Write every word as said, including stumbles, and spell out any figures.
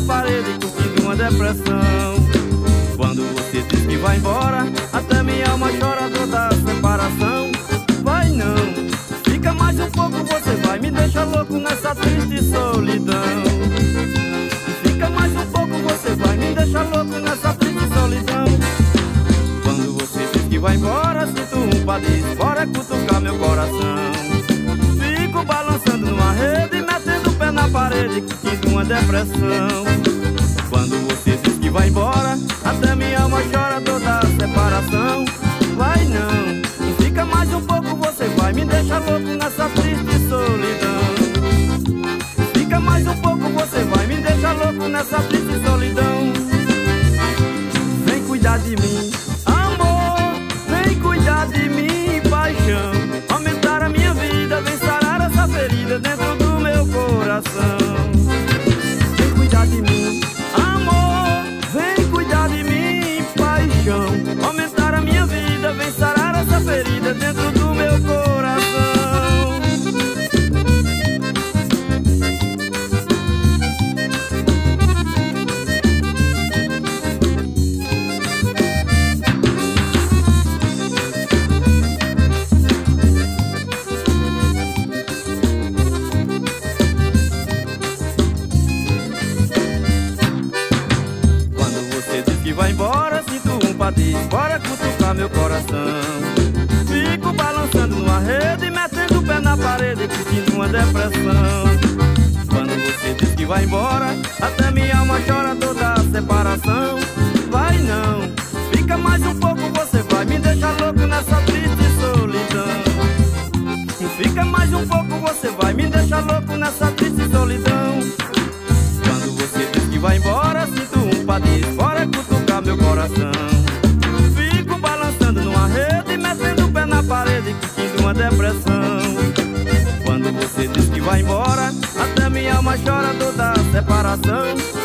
parede curtindo uma depressão. Quando você diz que vai embora, até minha alma chora dor da separação. Vai não, fica mais um pouco, você vai me deixar louco nessa triste solidão. Fica mais um pouco, você vai me deixar louco nessa triste solidão. Quando você diz que vai embora, sinto um padis fora cutucar meu coração. Fico balançando numa rede, metendo o pé na parede, curtindo uma depressão. Quando você diz que vai embora, até minha alma chora toda a separação. Vai não, fica mais um pouco, você vai me deixar louco nessa triste solidão. Fica mais um pouco, você vai me deixar louco nessa triste solidão. Vem cuidar de mim, amor, vem cuidar de mim, paixão. Aumentar a minha vida, vem sarar essa ferida dentro do meu coração. Vem cuidar de mim, amor, vem cuidar de mim, paixão. Aumentar a minha vida, vem sarar essa ferida dentro do meu coração. Vai embora, sinto um padis, bora cutucar meu coração. Fico balançando numa rede, metendo o pé na parede, curtindo uma depressão. Quando você diz que vai embora, até minha alma chora toda a separação. Vai não, fica mais um pouco, você vai me deixar louco nessa triste solidão. Fica mais um pouco, você vai me deixar louco nessa triste solidão. Quando você diz que vai embora, sinto um padis, bora cutucar meu coração. Fico balançando numa rede, metendo o pé na parede, curtindo uma depressão. Quando você diz que vai embora, até minha alma chora toda a separação.